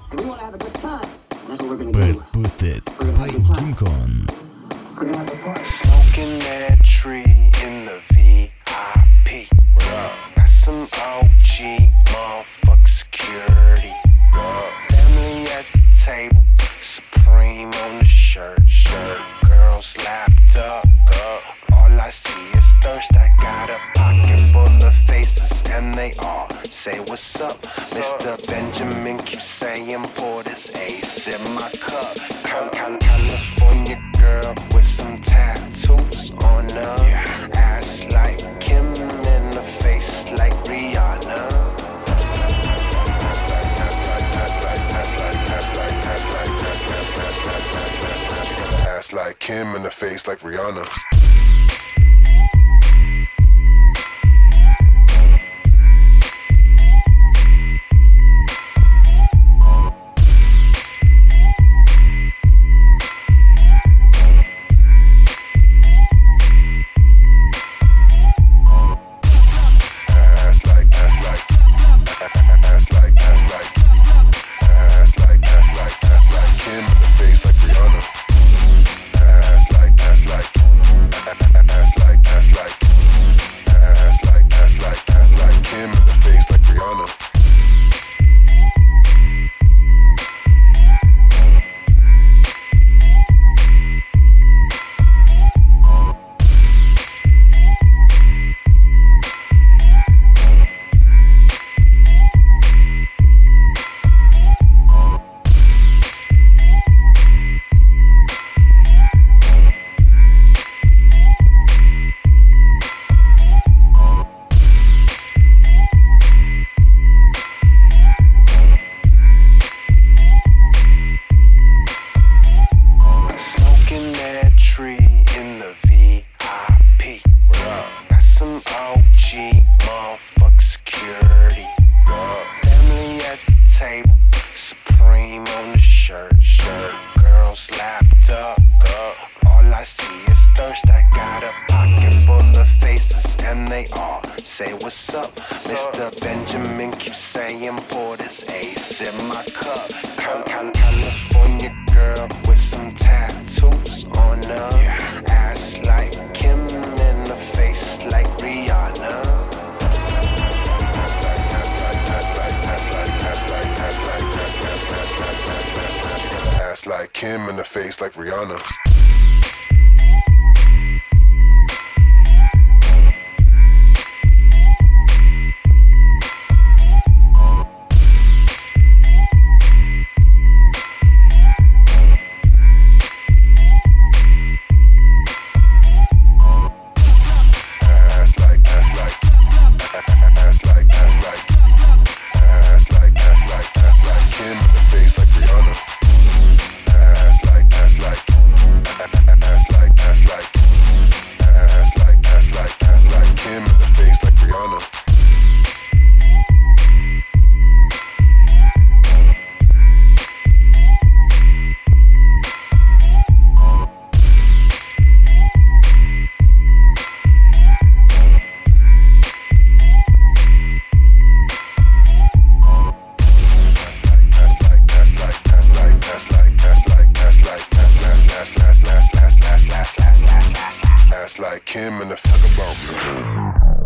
And we want to have a good time. And that's what we're going to Best do. Boosted We're gonna by have a good time. Jim Con. We're going to have a party. Smoking that tree in the VIP. That's some OG motherfucker security. Family at the table, Supreme on the shirt. Girls lapped up. All I see is thirst. I got a pocket full of faces, and they all say what's up. Mr. Benjamin keeps saying pour this ace in my cup. California girl with some tattoos on her ass like Kim in the face like Rihanna. Ass like Kim in the face like Rihanna. Say what's up, Mr. Benjamin keeps saying pour this ace in my cup. California girl with some tattoos on her ass like Kim in the face like Rihanna. Ass like Kim in the face like Rihanna. Like Kim in the fuck about me.